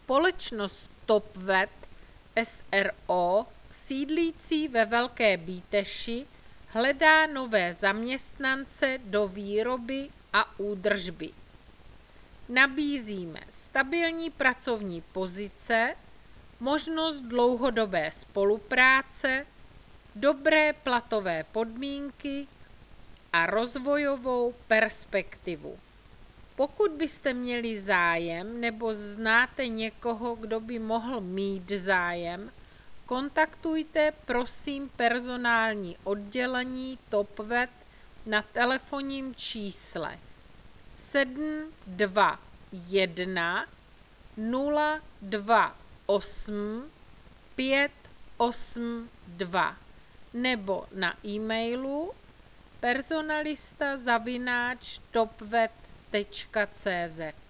Společnost Topvet s.r.o. sídlící ve Velké Bíteši hledá nové zaměstnance do výroby a údržby. Nabízíme stabilní pracovní pozice, možnost dlouhodobé spolupráce, dobré platové podmínky a rozvojovou perspektivu. Pokud byste měli zájem nebo znáte někoho, kdo by mohl mít zájem, kontaktujte prosím personální oddělení Topvet na telefonním čísle 721 028 582 nebo na e-mailu personalista@topvet.cz.